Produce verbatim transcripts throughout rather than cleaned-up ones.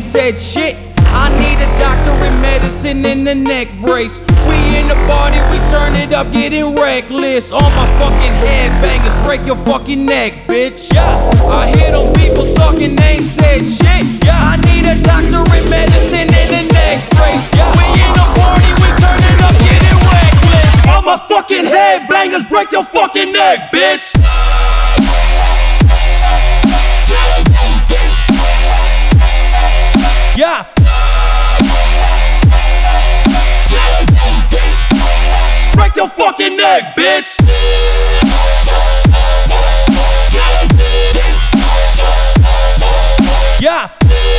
said shit. I need a doctor in medicine and a neck brace. We in the party, we turn it up, getting reckless. All my fucking headbangers, break your fucking neck, bitch. Yeah, I hear them people talking, they ain't said shit. Yeah, I need a doctor in medicine and a neck brace. Yeah, we in the party, we turn it up, getting reckless. All my fucking headbangers, break your fucking neck, bitch. Yeah. Break your fucking neck, bitch. Yeah.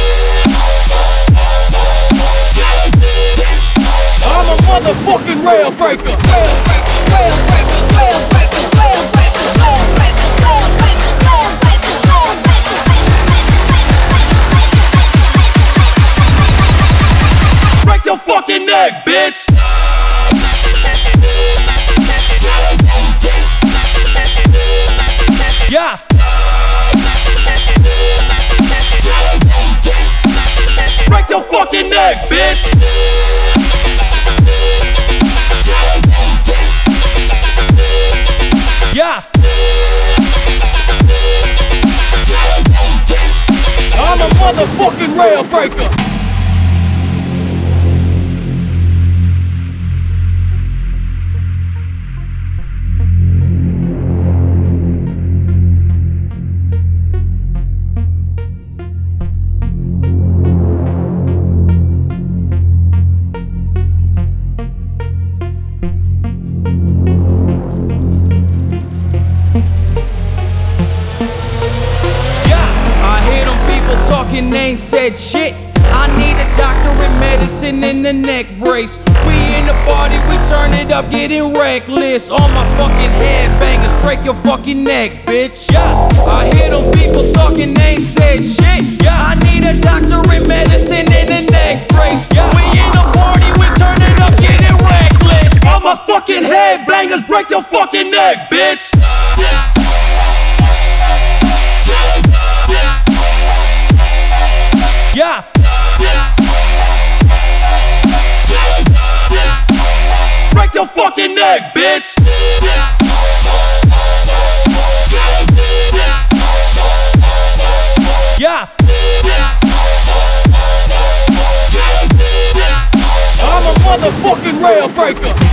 I'm a motherfucking rail breaker. Rail breaker, rail breaker, rail breaker, rail breaker, rail breaker, rail breaker, rail breaker, rail breaker. Break your fucking neck, bitch. Yeah. Break your fucking neck, bitch. Yeah. I'm a motherfucking rail breaker. Talking ain't said shit. I need a doctor in medicine and a neck brace. We in the party, we turn it up, getting reckless. All my fucking headbangers, break your fucking neck, bitch. Yeah, I hear them people talking, they ain't said shit. Yeah, I need a doctor in medicine and a neck brace. Yeah, we in the party, we turn it up, getting reckless. All my fucking headbangers, break your fucking neck, bitch. Yeah. Break your fucking neck, bitch. Yeah. I'm a motherfucking rail breaker.